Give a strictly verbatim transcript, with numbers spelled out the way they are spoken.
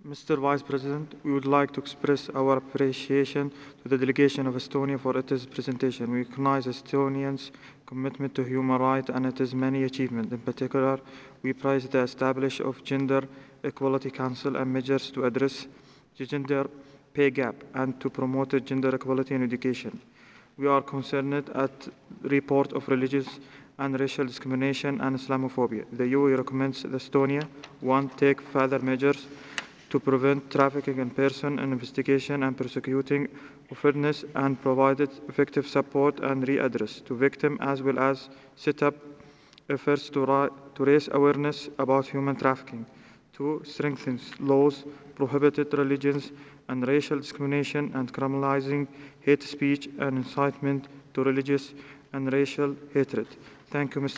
Mister Vice President, we would like to express our appreciation to the delegation of Estonia for its presentation. We recognize Estonians' commitment to human rights and its many achievements. In particular, we praise the establishment of Gender Equality Council and measures to address the gender pay gap and to promote gender equality in education. We are concerned at the report of religious and racial discrimination and Islamophobia. The E U recommends Estonia one take further measures to prevent trafficking in person and investigation and prosecuting offenders and provided effective support and readdress to victims as well as set up efforts to, ra- to raise awareness about human trafficking, to strengthen laws prohibited religions and racial discrimination and criminalizing hate speech and incitement to religious and racial hatred. Thank you, Mister